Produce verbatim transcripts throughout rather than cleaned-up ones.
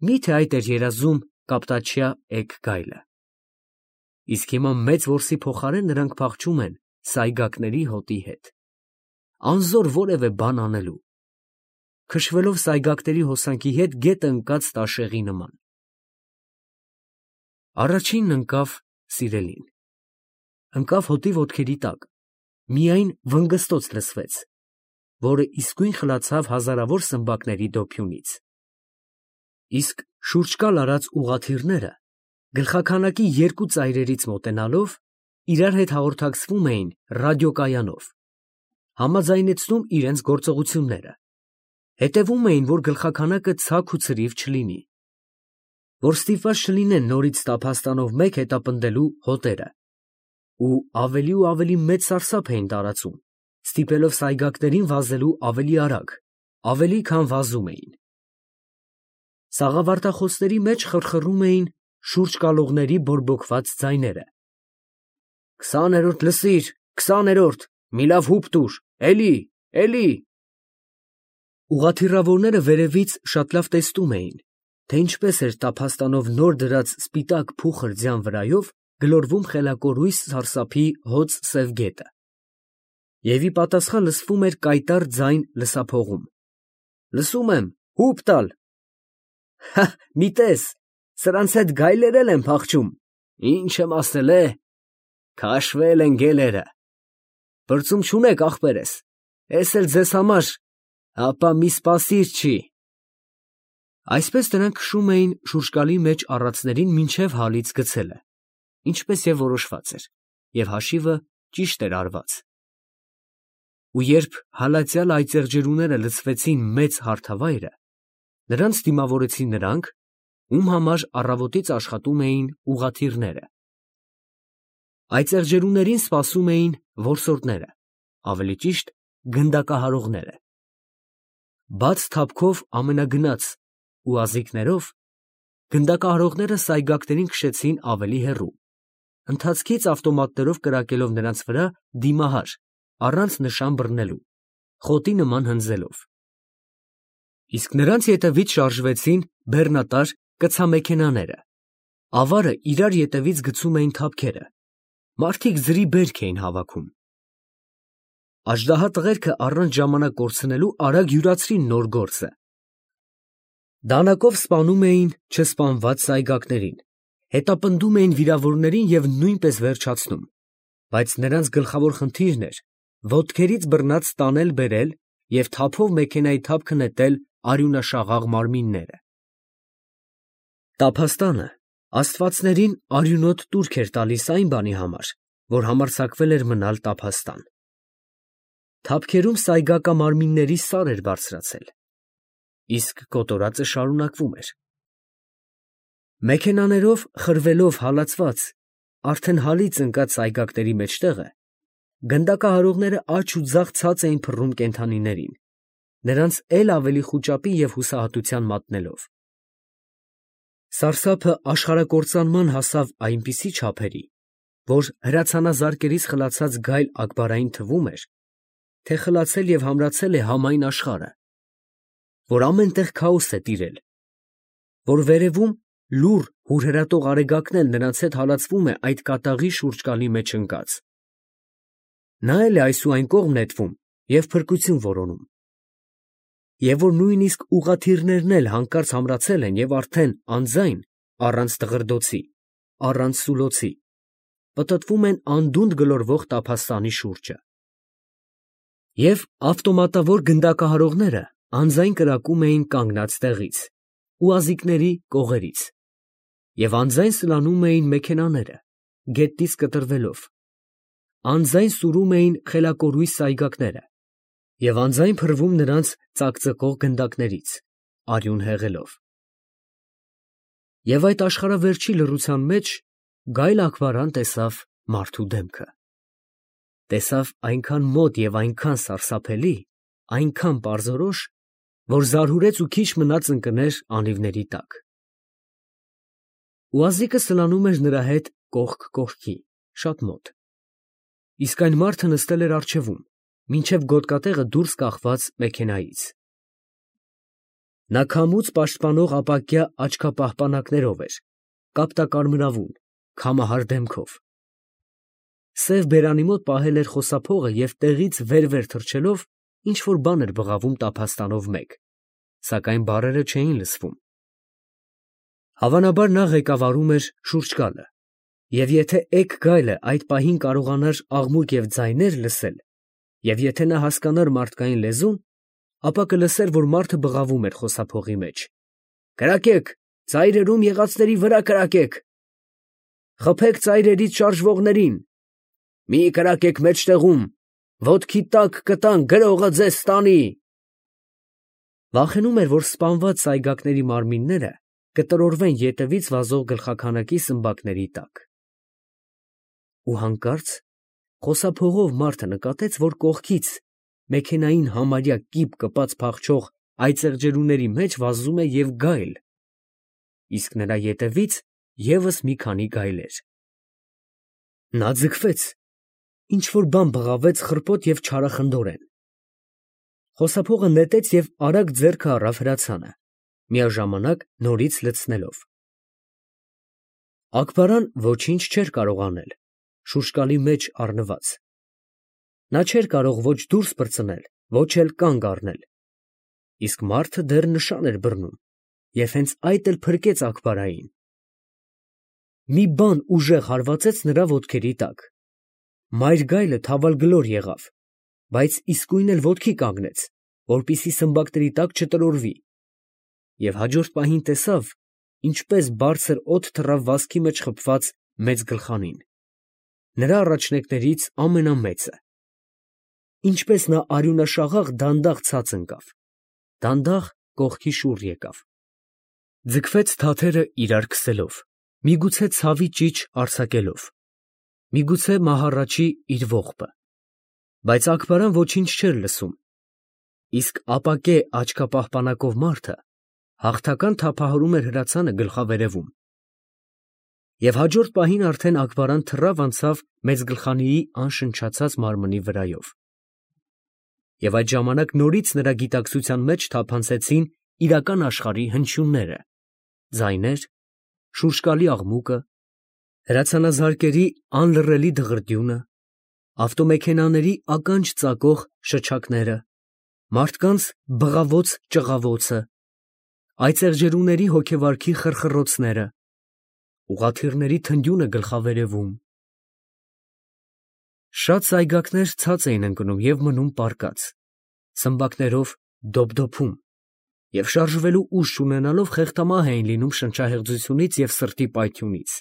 Մի՞թե այդ էր երազում կապտաչյա էգ գայլը։ Իսկ հիմա մեծ որսի փոխարեն նրանք փախչում են սայգակների հոտի հետ, անզոր որևէ բան անելու, քշվելով սայգակների հոսանքի հետ գետը ընկած տաշեղի նման։ Առաջինն ընկավ սիրելին, ընկավ հոտի ոտքերի տակ, միայն վնգստոց լսվեց, որը իսկույն խլացավ հազարավոր սմբակների դոփյունից։ Իսկ շուրջկալ արած ուղղաթիռները գլխաքանակի երկու ծայրերից մոտենալով իրար հետ հաղորդակցվում էին ռադիոկայանով, համաձայնեցնում իրենց գործողությունները, հետևում էին, որ գլխաքանակը ցակ ու ցրիվ չլինի, որ ստիպված չլինեն նորից տափաստանով մեկ հետապնդելու հոտերը, ու ավելի ու ավելի մեծ սարսափ էին տարածում, ստիպելով սայգակներին վազելու ավելի արագ, ավելի քան վազում էին։ Սաղավարտախոսների մեջ խրխռում էին շուրջկալողների բորբոքված ձայները. «Քսաներորդ լսիր, քսաներորդ, մի լավ հուպ տուր, էլի, էլի»։ Ուղղաթիռավորները վերևից շատ լավ տեսնում էին, թե ինչպես էր տափաստանով նոր դրած սպիտակ փուխր ձյան վրայով գլորվում խելակորույս սարսափի հոծ սև գետը, և ի պատասխան լսվում էր կայտառ ձայն լսափողում. «Լսում եմ, հուպ տալ»։ Հա՛, մի տես, սրանց հետ գայլեր էլ են փախչում, ինչ եմ ասել է, քաշվել են գելերը, պրծում չունեք ախպերս, էս էլ ձեզ համար, ապա մի սպասիր չի։ Այսպես նրանք քշում էին շուրջկալի մեջ առածներին մինչև հալից գցելը, ինչպես և որոշված էր, և հաշիվը ճիշտ էր արված։ Ու երբ հալածյալ այծեղջերուները լցվեցին մեծ հարթավայրը, նրանց դիմավորեցին նրանք, ում համար առավոտից աշխատում էին ուղղաթիռները։ Այծեղջերուներին սպասում էին որսորդները, ավելի ճիշտ գնդակահարողները։ Բաց թափքով ամենագնաց ու ազիկներով գնդակահարողները սայգակներին քշեցին ավելի հեռու, ընթացքից ավտոմատներով կրակելով նրանց վրա դիմահար, առանց նշան բռնելու, խոտի նման հնձելով։ Իսկ նրանց ետևից շարժվեցին բեռնատար կցամեքենաները, ավարը իրար ետևից գցում էին թափքերը, մարդիկ ձրի բերք էին հավաքում։ Աժդահատղերքը առանց ժամանակ կորցնելու արագ յուրացրին նոր գործը։ Դանակով սպանում էին չսպանված սայգակներին, հետապնդում էին վիրավորներին և նույնպես վերջացնում, բայց նրանց գլխավոր խնդիրն էր ոտքերից բռնած տանել֊բերել և թափով մեքենայի թափքը նետել արյունաշաղախ մարմինները։ Տափաստանը աստվածներին արյունոտ տուրք էր տալիս այն բանի համար, որ համարձակվել էր մնալ տափաստան։ Թափքերում սայգակամարմինների սար էր բարձրացել, իսկ կոտորածը շարունակվում էր։ Մեքենաներով խրվելով հալածված, արդեն հալից ընկած սայգակների մեջտեղը, գնդակահարողները աջ ու ձախ ցած էին փռում կենդանիներին, նրանց էլ ավելի խուճապի և հուսահատության մատնելով։ Սարսափը աշխարհակործանման հասավ այնպիսի չափերի, որ հրացանազարկերից խլացած գայլ Աքբարային թվում էր, թե խլացել և համրացել է համայն աշխարհը, որ ամեն տեղ քաոս է տիրել, որ վերևում լուռ հուրհրատող արեգակն էլ նրանց հետ հալածվում է այդ կատաղի շուրջկալի մեջ ընկած։ Նա էլ է այս ու այն կողմ նետվում և փրկություն որոնում։ Եվ որ նույնիսկ ուղղաթիռներն էլ հանկարծ համրացել են և արդեն անձայն, առանց դղրդոցի, առանց սուլոցի, պտտվում են անդունդը գլորվող տափաստանի շուրջը։ Եվ ավտոմատավոր գնդակահարողները անձայն կրակում էին կանգնած տեղից ու ազիկների կողերից, և անձայն սլանում էին մեքենաները, գետնից կտրվելով, անձայն սուրում էին խելակորույս սայգակները և անձայն փրվում նրանց ծակծկող գնդակներից, արյուն հեղելով։ Եվ այդ աշխարհավերջի լռության մեջ գայլ Աքբարան տեսավ մարդու դեմքը, տեսավ այնքան մոտ և այնքան սարսափելի, այնքան պարզորոշ, որ զարհուրեց ու քիչ մնաց ընկներ անիվների տակ։ Ու ազիկը սլանում էր նրա հետ կողք կողքի, շատ մոտ, իսկ այն մարդը նստել էր առջևում, մինչև գոտկատեղը դուրս կախված մեքենայից։ Նա քամուց պաշտպանող ապակյա աչքապահպանակներով էր, կապտակարմրավուն, քամահար դեմքով։ Սև բերանի մոտ պահել էր խոսափողը և տեղից վեր-վեր թռչելով ինչ-որ բան էր բղավում տափաստանով մեկ, սակայն բառերը չէին լսվում։ Հավանաբար նա ղեկավարում էր շուրջկալը, և եթե էգ գայլը այդ պահին կարողանար աղմուկ և ձայներ լսել, և եթե նա հասկանար մարդկային լեզուն, ապա կլսեր, որ մարդը բղավում էր խոսափողի մեջ. «Կրակե՛ք, ծայրերում եղածների վրա կրակե՛ք, խփեք ծայրերից շարժվողներին, մի կրակեք մեջտեղում, ոտքի տակ կտան, գրողը ձեզ տանի»։ Վախենում էր, որ սպանված սայգակների մարմինները կտրորվեն ետևից վազող գլխաքանակի սմբակների տակ։ Ու հանկարծ խոսափողով մարդը նկատեց, որ կողքից մեքենային համարյա կիպ կպած փախչող այծեղջերուների մեջ վազում է և գայլ, իսկ նրա ետևից ևս մի քանի գայլեր։ Նա ձգվեց, ինչ֊որ բան բղավեց խռպոտ և չարախնդորեն։ Խոսափողը նետեց և արագ ձեռքը առավ հրացանը, միաժամանակ նորից լցնելով։ Աքբարան ոչինչ չէր կարող անել, շուրջկալի մեջ առնված։ Նա չէր կարող ոչ դուրս պրծնել, ոչ էլ կանգ առնել, իսկ մարդը դեռ նշան էր բռնում, և հենց այդ էլ փրկեց Աքբարային։ Մի բան ուժեղ հարվածեց նրա ոտքերի տակ։ Մայր գայլը թավալգլոր եղավ, բայց իսկույն էլ ոտքի կանգնեց, որպեսզի սմբակների տակ չտրորվի, և հաջորդ պահին տեսավ, ինչպես բարձր օդ թռավ վազքի մեջ խփված մեծ գլխանին, նրա առաջնեկներից ամենամեծը։ Ինչպես նա արյունաշաղախ դանդաղ ցած ընկավ, դանդաղ կողքի շուռ եկավ, ձգվեց թաթերը իրար քսելով, միգուցե ցավի ճիչ արձակելով, միգուցե մահառաչի իր ողբը, բայց Աքբարան ոչինչ չէր լսում, իսկ ապակե աչքապահպանակով մարդը հաղթական թափահարում էր հրացանը գլխավերևում։ Եվ հաջորդ պահին արդեն Աքբարան թռավ անցավ մեծ գլխանիի անշնչացած մարմնի վրայով։ Եվ այդ ժամանակ նորից նրա գիտակցության մեջ թափանցեցին իրական աշխարհի հնչյունները, ձայներ, շուրջկալի աղմուկը, հրացանազարկերի անլռելի դղրդյունը, ավտոմեքենաների ականջ ծակող շչակները, մարդկանց բղավոց ճղավոցը, այծեղջերուների հոգեվարքի խռխռոցները, ուղղաթիռների թնդյունը գլխավերևում։ Շատ սայգակներ ցած էին ընկնում և մնում պառկած, սմբակներով դոփդոփում, և շարժվելու ուժ չունենալով խեղդամահ էին լինում շնչահեղձությունից և սրտի պայթյունից։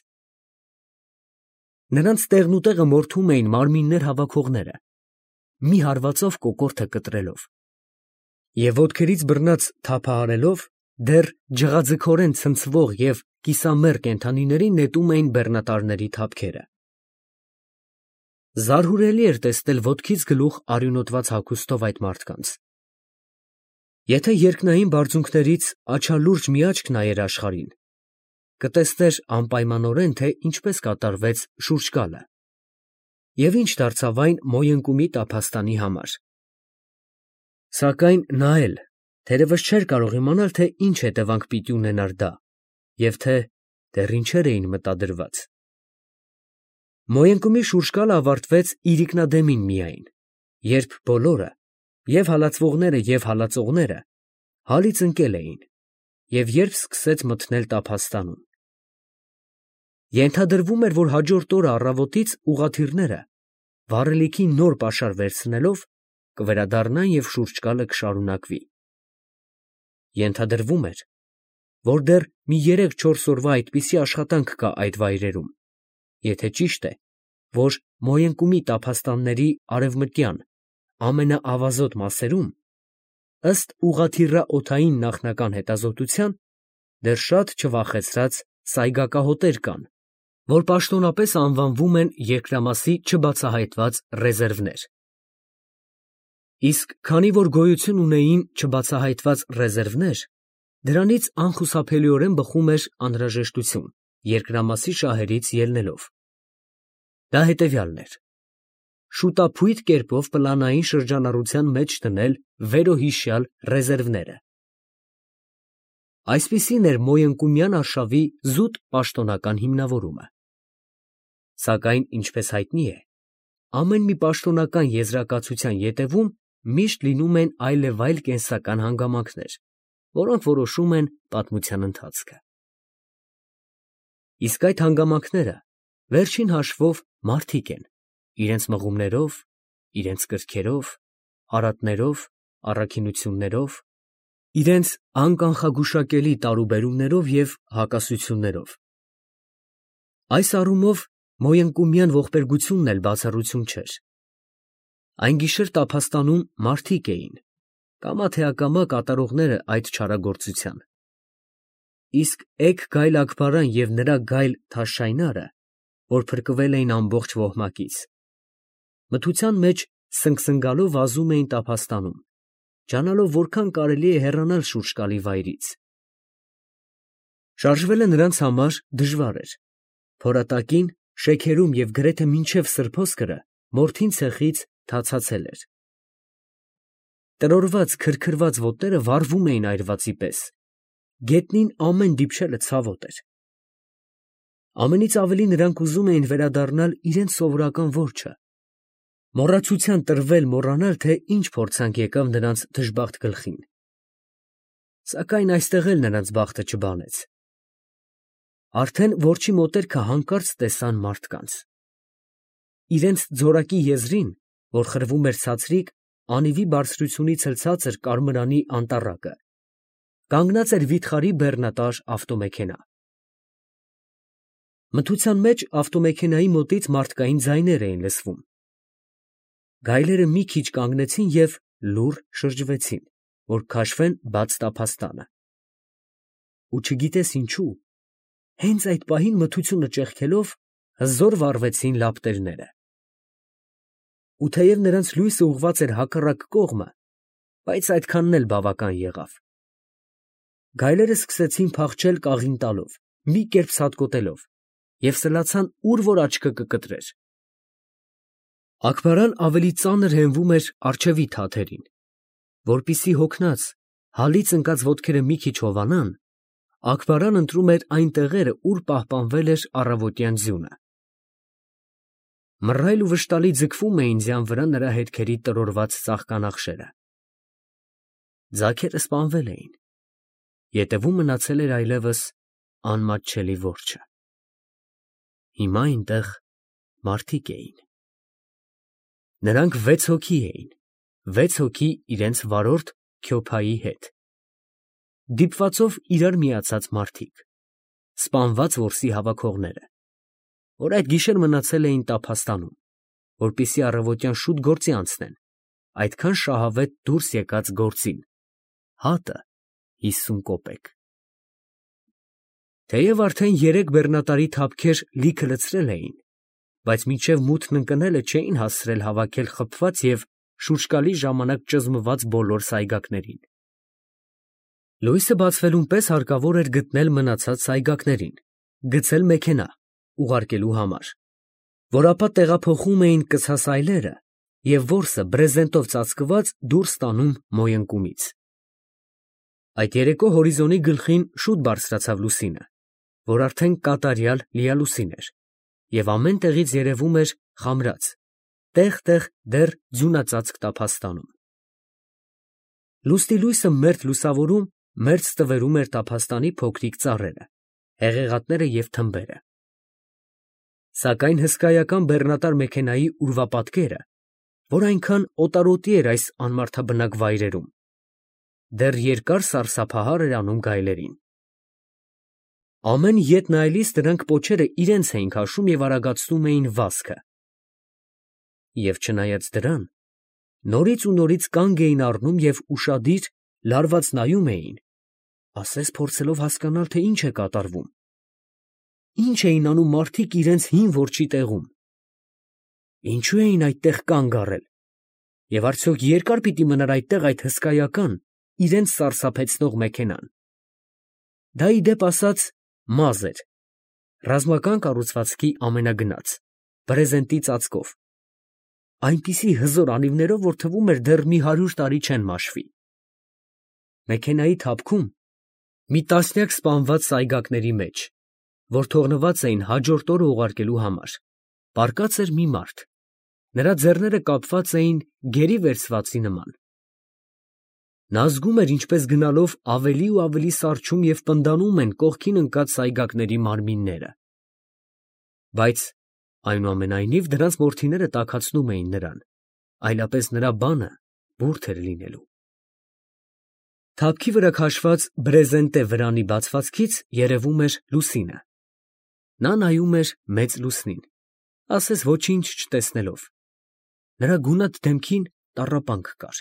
Նրանց տեղնուտեղը մորթում էին մարմիններ հավաքողները, մի հարվածով կոկորդը կտրելով, և ոտքերից բռնած թափահարելով դեռ ջղաձգորեն ցնցվող և կիսամեռ կենդանիներին նետում էին բեռնատարների թափքերը։ Զարհուրելի էր տեսնել ոտքից գլուխ արյունոտված հագուստով այդ մարդկանց։ Եթե երկնային բարձունքներից աչալուրջ մի աչք նայեր աշխարհին, կտեսներ անպայմանորեն, թե ինչպես կատարվեց շուրջկալը, և ինչ դարձավ այն մոյընկումի տափաստանի համար։ Սակայն նա էլ թերևս չէր կարող իմանալ, թե ինչ հետևանք պիտի ունենար դա, և թե դեռ ինչեր էին մտադրված։ Մոյընկումի շուրջկալը ավարտվեց իրիկնադեմին միայն, երբ բոլորը, և հալածվողները, և հալածողները, հալից ընկել էին, և երբ սկսեց մթնել տափաստանում։ Ենթադրվում էր, որ հաջորդ օրը առավոտից ուղղաթիռները, վառելիքի նոր պաշար վերցնելով, կվերադառնան և շուրջկալը կշարունակվի։ Ենթադրվում էր, որ դեռ մի երեք֊չորս օրվա այդպիսի աշխատանք կա այդ վայրերում, եթե ճիշտ է, որ մոյընկումի տափաստանների արևմտյան ամենաավազոտ մասերում, ըստ ուղղաթիռաօդային նախնական հետազոտության, դեռ շատ չվախեցրած սայգակահոտեր կան, որ պաշտոնապես անվանվում են երկրամասի չբացահայտված ռեզերվներ։ Իսկ քանի որ գոյություն ունեին չբացահայտված ռեզերվներ, դրանից անխուսափելիորեն բխում էր անհրաժեշտություն երկրամասի շահերից ելնելով։ Դա հետևյալն էր. շուտափույթ կերպով պլանային շրջանառության մեջ դնել վերոհիշյալ ռեզերվները։ Այսպիսին էր Մոյընկումյան արշավի զուտ պաշտոնական հիմնավորումը։ Սակայն, ինչպես հայտնի է, ամեն մի պաշտոնական եզրակացության ետևում միշտ լինում են այլևայլ կենսական հանգամանքներ, որոնք որոշում են պատմության ընթացքը։ Իսկ այդ հանգամանքները վերջին հաշվով մարդիկ են, իրենց մղումներով, իրենց կրքերով, արատներով, առաքինություններով, իրենց անկանխագուշակելի տարուբերումներով և հակասություններով։ Այս առումով Մոյընկումյան ողբերգությունն էլ բացառություն չէր։ Այն գիշեր տափաստանում մարդիկ էին, կամա թե ակամա կատարողները այդ չարագործության։ Իսկ էգ գայլ Աքբարան և նրա գայլ Թաշշայնարը, որ փրկվել էին ամբողջ ոհմակից, մթության մեջ սնգսնգալով վազում էին տափաստանում, ջանալով որքան կարելի է հեռանալ շուրջկալի վայրից։ Շարժվելը նրանց համար դժվար էր։ Փորատակին, շեքերում և գրեթե մինչև սրբոսկրը մորթին ցեխից թացացել էր։ Տրորված, քրքրված ոտները վառվում էին այրվածի պես։ Գետնին ամեն դիպչելը ցավոտ էր։ Ամենից ավելի նրանք ուզում էին վերադառնալ իրենց սովորական որջը, մոռացության տրվել մոռանալ, թե ինչ փորձանք եկավ նրանց դժբախտ գլխին։ Սակայն այստեղ էլ նրանց բախտը չբանեց։ Արդեն որջի մոտերքը հանկարծ տեսան մարդկանց։ Իրենց ձորակի եզրին, որ խրվում էր ցածրիկ, անիվի բարձրությունից էլ ցածր կարմրանի անտառակը, կանգնած էր վիթխարի բեռնատար ավտոմեքենա։ Մթության մեջ ավտոմեքենայի մոտից մարդկային ձայներ էին լսվում։ Գայլերը մի քիչ կանգնեցին և լուռ շրջվեցին, որ քաշվեն բաց տափաստանը։ Ու չգիտես ինչու, հենց այդ պահին մթությունը ճեղքելով, հզոր վառվեցին լապտերները։ Ու թեև նրանց լույսը ուղղված էր հակառակ կողմը, բայց այդքանն էլ բավական եղավ։ Գայլերը սկսեցին փախչել կաղին տալով, մի կերպ ցատկոտելով, և սլացան, ուր որ աչքը կկտրեր։ Աքբարան ավելի ծանր հենվում էր առջևի թաթերին, որպեսզի հոգնած, հալից ընկած ոտքերը մի քիչ հովանան, Աքբարան ընտրում էր այն տեղերը, ուր պահպանվել էր առավոտյան ձյունը։ Մռայլ ու վշտալի ձգվում էին ձյան վրա նրա հետքերի տրորված ծաղկանախշերը։ Ձագերը սպանվել էին, ետևում մնացել էր այլևս անմատչելի որջը։ Հիմա այնտեղ մարդիկ էին։ Նրանք վեց հոգի էին, վեց հոգի իրենց վարորդ Քյոփայի հետ։ Դիպվածով իրար միացած մարդիկ, սպանված որսի հավաքողները, որ այդ գիշեր մնացել էին տափաստանում, որպեսզի առավոտյան շուտ գործի անցնեն, այդքան շահավետ դուրս եկած գործին, հատը հիսուն կոպեկ։ Թեև արդեն երեք բեռնատարի թափքեր լիքը լցրել էին, բայց մինչև մութն ընկնելը չէին հասցրել հավաքել խփված և շուրջկալի ժամանակ ճզմված բոլոր սայգակներին։ Լույսը բացվելուն պես հարկավոր էր գտնել մնացած սայգակներին, գցել մեքենա, ուղարկելու համար, որ ապա տեղափոխում էին կցասայլերը և որսը բրեզենտով ծածկված դուրս տանում Մոյընկումից։ Այդ երեկո հորիզոնի գլխին շուտ բարձրացավ լուսինը, որ արդեն կատարյալ լիալուսին էր, և ամեն տեղից երևում էր խամրած, տեղ֊տեղ դեռ ձյունածածկ տափաստանում։ Լուսնի լույսը մերթ լուսավորում մերձ տվերում էր տափաստանի փոքրիկ ծառերը, հեղեղատները և թմբերը։ Սակայն հսկայական բեռնատար մեքենայի ուրվապատկերը, որ այնքան օտարոտի էր այս անմարդաբնակ վայրերում, դեռ երկար սարսափահար էր անում գայլերին։ Ամեն ետ նայելիս դրանք պոչերը իրենց էին քաշում և արագացնում էին վազքը։ Եվ չնայած դրան, նորից ու նորից կանգ էին առնում և ուշադիր, լարված նայում էին, ասես փորձելով հասկանալ, թե ինչ է կատարվում։ Ի՞նչ էին անում մարդիկ իրենց հին որջի տեղում։ Ինչո՞ւ էին այդտեղ կանգ առել, և արդյոք երկա՞ր պիտի մնար այդտեղ այդ հսկայական, իրենց սարսափեցնող մեքենան։ Դա, ի դեպ ասած, մազ էր, ռազմական կառուցվածքի ամենագնաց, բրեզենտի ծածկով, այնպիսի հզոր անիվներով, որ թվում էր դեռ մի հարյուր տարի չեն մաշվի։ Մեքենայի թափքում Մի տասնյակ սպանված սայգակների մեջ, որ թողնված էին հաջորդ օրը ուղարկելու համար, պառկած էր մի մարդ, նրա ձեռները կապված էին գերի վերցվածի նման. նա զգում էր, ինչպես գնալով ավելի ու ավելի սառչում և պնդանում են կողքին ընկած սայգակների մարմինները, բայց այնուամենայնիվ դրանց մորթիները տաքացնում էին նրան, այլապես նրա բանը բուրդ էր լինելու։ Թափքի վրա քաշված բրեզենտե վրանի բացվածքից երևում էր Լուսինը։ Նա նայում էր մեծ լուսնին, ասես ոչինչ չտեսնելով։ Նրա գունատ դեմքին տառապանք կար։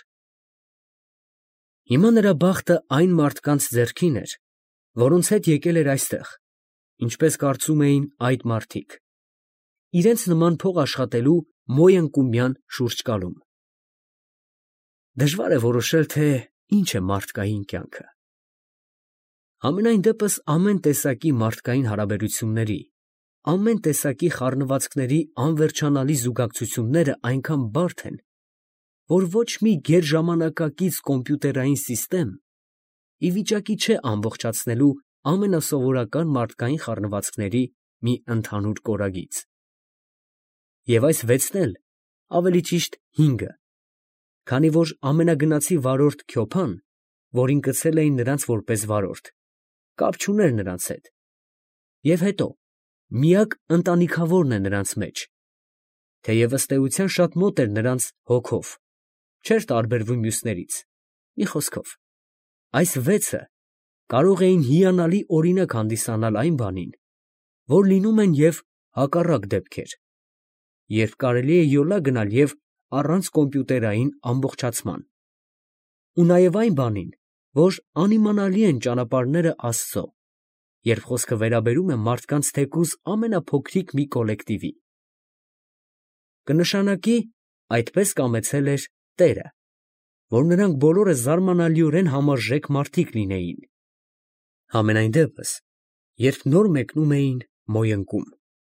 Հիմա նրա բախտը այն մարդկանց ձեռքին էր, որոնց հետ եկել էր այստեղ, ինչպես կարծում էին այդ մարդիկ, իրենց նման փող աշխատելու մոյընկումյան շուրջկալում։ Դժվար է որոշել, թե ինչ է մարդկային կյանքը։ Համենայն դեպս ամեն տեսակի մարդկային հարաբերությունների, ամեն տեսակի խառնվածքների անվերջանալի զուգակցությունները այնքան բարդ են, որ ոչ մի գերժամանակակից կոմպյուտերային սիստեմ ի վիճակի չէ ամբողջացնելու ամենասովորական մարդկային խառնվածքների մի ընդհանուր կորագիծ։ Եվ այս վեցն էլ, ավելի ճիշտ հինգը, քանի որ ամենագնացի վարորդ Քյոփան, որին կցել էին նրանց որպես վարորդ, կապ չուներ նրանց հետ, և հետո միակ ընտանիքավորն է նրանց մեջ, թեև ըստ էության շատ մոտ էր նրանց հոգով, չէր տարբերվում մյուսներից, մի խոսքով, այս վեցը կարող էին հիանալի օրինակ հանդիսանալ այն բանին, որ լինում են և հակառակ դեպքեր, երբ կարելի է յոլա գնալ և առանց կոմպյուտերային ամբողջացման, ու նաև այն բանին, որ անիմանալի են ճանապարհները Աստծո, երբ խոսքը վերաբերում է մարդկանց թեկուզ ամենափոքրիկ մի կոլեկտիվի։ Կնշանակի, այդպես կամեցել էր Տերը, որ նրանք բոլորը զարմանալիորեն համարժեք մարդիկ լինեին, համենայն դեպս, երբ նոր մեկնում էին մոյընկում։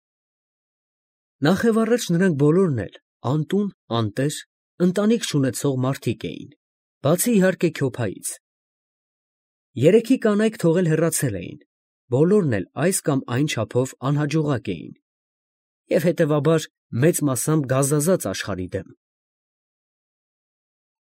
Նախևառաջ նրանք բոլորն էլ անտուն, անտեր, ընտանիք չունեցող մարդիկ էին, բացի իհարկե Քյոփայից։ Երեքի կանայք թողել հեռացել էին, բոլորն էլ այս կամ այն չափով անհաջողակ էին և հետևաբար մեծ մասամբ գազազած աշխարհի դեմ։